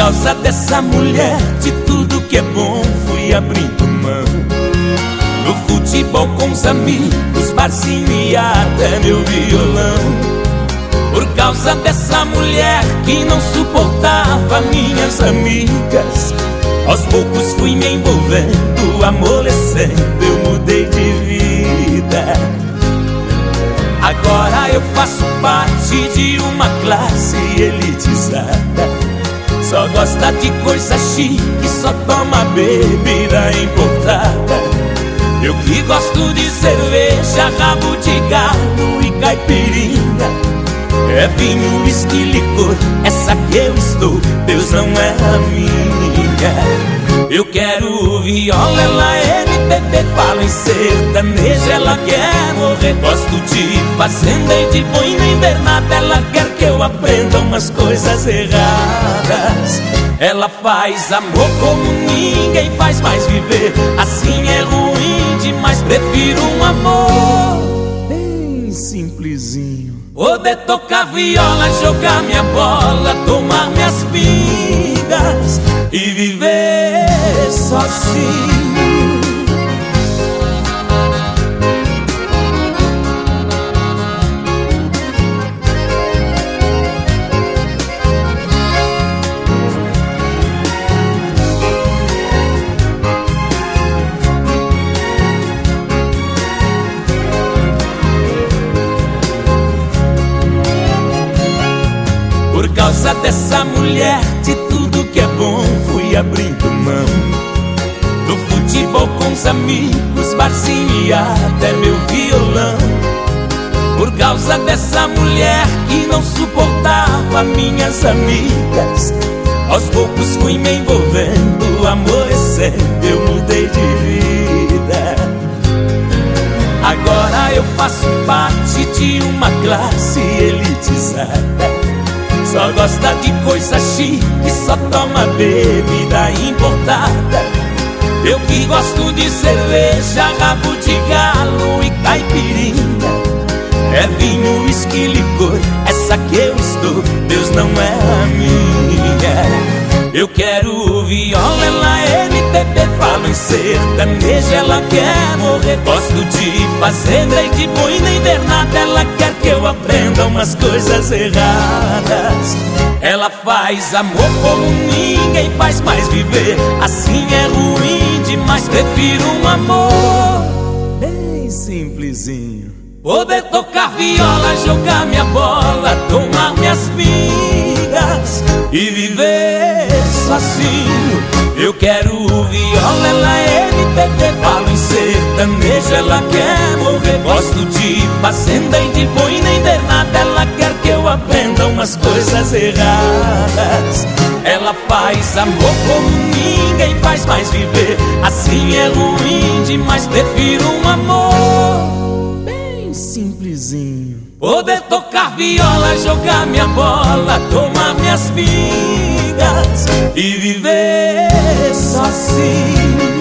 causa dessa mulher, de tudo que é bom fui abrindo mão. No futebol com os amigos, barzinho e até meu violão. Por causa dessa mulher que não suportava minhas amigas, aos poucos fui me envolvendo, amolecendo, eu mudei de vida. Agora eu faço parte de uma classe elitizada, só gosta de coisa chique, só toma bebida importada. Eu que gosto de cerveja, rabo de gado e caipirinha, é vinho, uísque, licor, essa que eu estou, Deus não é a minha. Eu quero viola, ela é MPB, fala em sertanejo, ela quer morrer. Gosto de fazenda e de boina invernada, ela quer que eu aprenda umas coisas erradas. Ela faz amor como ninguém faz mais viver, assim é ruim demais, prefiro um amor bem simplesinho. Poder tocar viola, jogar minha bola, tomar minhas pingas e viver sozinho. Por causa dessa mulher, de tudo que é bom fui abrindo mão. No futebol com os amigos, barzinho e até meu violão. Por causa dessa mulher que não suportava minhas amigas, aos poucos fui me envolvendo, amolecendo, eu mudei de vida. Agora eu faço parte de uma classe elitizada, só gosta de coisa chique, só toma bebida importada. Eu que gosto de cerveja, rabo de galo e caipirinha, é vinho, uísque, licor, essa que eu estou, Deus não é a minha. Eu quero viola, ela é MPB, falo em sertanejo, ela quer morrer. Gosto de fazenda e de boina invernada, ela quer que eu aprenda umas coisas erradas. Ela faz amor como ninguém faz mais viver, assim é ruim demais, prefiro um amor bem simplesinho. Poder tocar viola, jogar minha bola, tomar minhas pingas e viver sozinho. Eu quero viola, ela é MPB, falo em sertanejo, ela quer morrer. Gosto de fazenda e de boina invernada, ela quer que eu aprenda umas coisas erradas. Ela faz amor como ninguém faz mais viver, assim é ruim demais, prefiro um amor bem simplesinho. Poder tocar viola, jogar minha bola, tomar minhas pingas e viver sozinho.